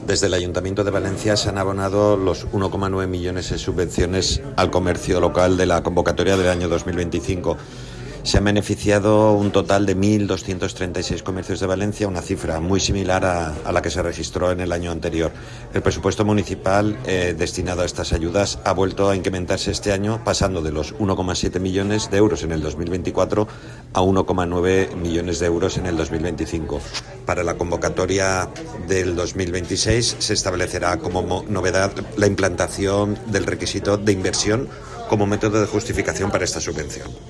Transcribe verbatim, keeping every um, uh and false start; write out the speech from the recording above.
Desde el Ayuntamiento de Valencia se han abonado los uno coma nueve millones de subvenciones al comercio local de la convocatoria del año dos mil veinticinco. Se han beneficiado un total de mil doscientos treinta y seis comercios de Valencia, una cifra muy similar a, a la que se registró en el año anterior. El presupuesto municipal eh, destinado a estas ayudas ha vuelto a incrementarse este año, pasando de los uno coma siete millones de euros en el dos mil veinticuatro a uno coma nueve millones de euros en el dos mil veinticinco. Para la convocatoria del dos mil veintiséis se establecerá como novedad la implantación del requisito de inversión como método de justificación para esta subvención.